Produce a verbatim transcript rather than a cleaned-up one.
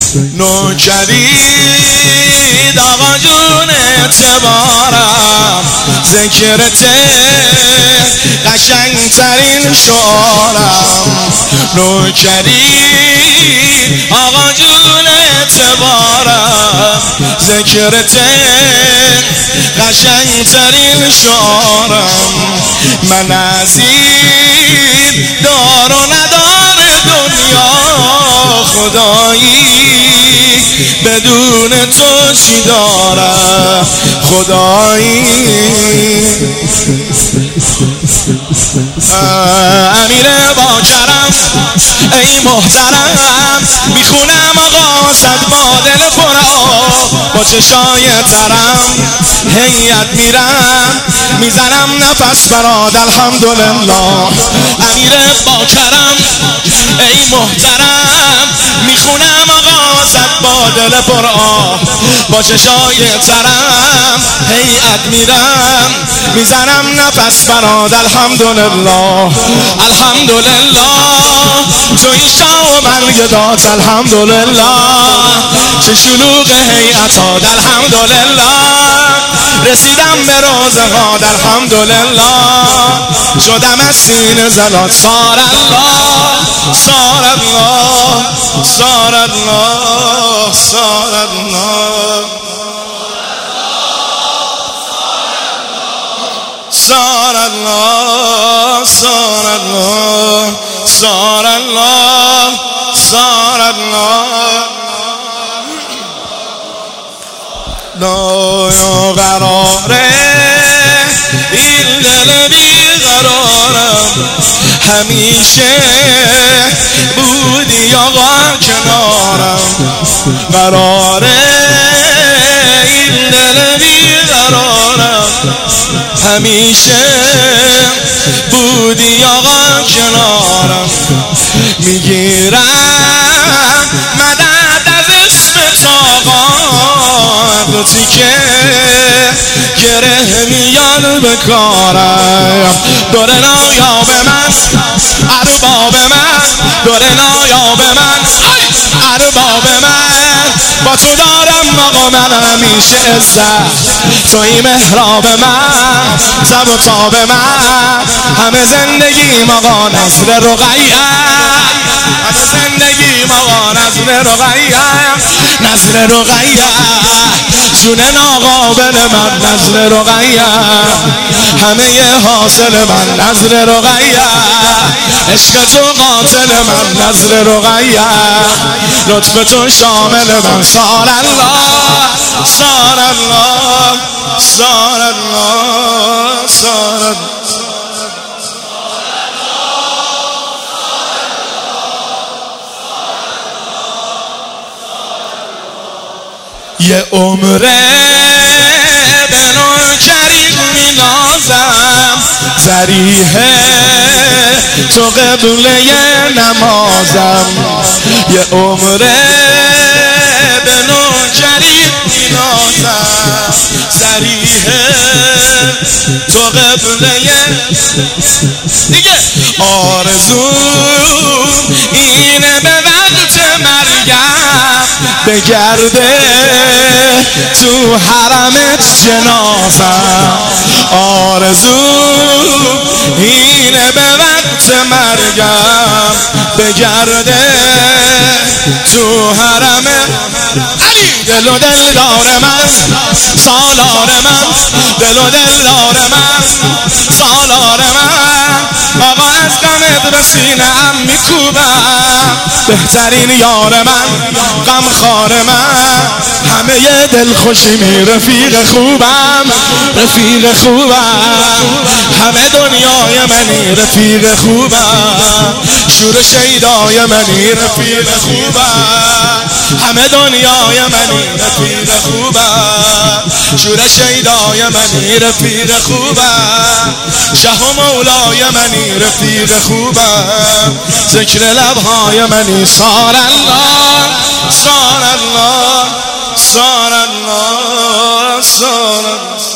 نوکرید آقا جون اعتبارم، ذکرت قشنگترین شعارم. نوکرید آقا جون اعتبارم، ذکرت قشنگترین شعارم. من از این دار و ندار دنیا خدایی بدون تو چی دارم خدایی. امیر با کرم ای محترم، میخونم آقا صد با دل پرآب، با چشای ترم هیئت میرم میزنم نفس براد الحمدلله. امیر با کرم ای محترم، میخونم آقا صد با دل پرآب، با چشای ترم هیئت میرم میزنم نفس براد الحمدلله. الحمدلله توی شاه من گدات الحمدلله، چه شلوغ هیئتات الحمدلله. رسیدم به روزگار الحمدلله، شدم از سینه زلات سار الله سار الله سار الله سار الله سار الله سار الله سار الله سار الله. لا قراره این دل بیقرارم، همیشه بودی آقا کنارم. قراره این دل بیقرارم، همیشه بودی آقا کنارم. میگیرم مدد از اسم آقا، وقتی که گره میاد به کارم. دور نایاب من ارباب من، دور نایاب من ارباب من، با تو دارم آقا من همیشه عزت. توی محراب من تب و تاب من، همه زندگیم آقا نظر رقیه، همه زندگیم آقا نظر رقیه، نظر رقیه جون ناقابل من نظر رقیه، همه حاصل من نظر رقیه، عشق تو قاتل من نظر رقیه، لطف تو شامل من سار الله سار الله سار الله سار الله. یه عمره به نوکری مینازم، ذریحه تو قبله نمازم. یه عمره به نوکری مینازم، ذریحه تو قبله دیگه. آرزو اینه به وقت مرگم بگرده تو حرمت جنازم. آرزو اینه به وقت مرگم بگرده تو حرمت. علی دل و دل دار من سالار من، دل و دل دار من سالار من، آقا از غمت به سینه‌ام میکوبم. بهترین یار من غمخوار من، همه دل خوشی رفیق خوبم رفیق خوبم، همه دنیای منی رفیق خوبم، شور شیدای منی رفیق خوبم، همه دنیای منی رفیق خوبم، شور شیدای منی رفیق خوبم، شه و مولای منی رفیق خوبم، ذکر لبهای منی سار الله سار الله سار الله سار الله.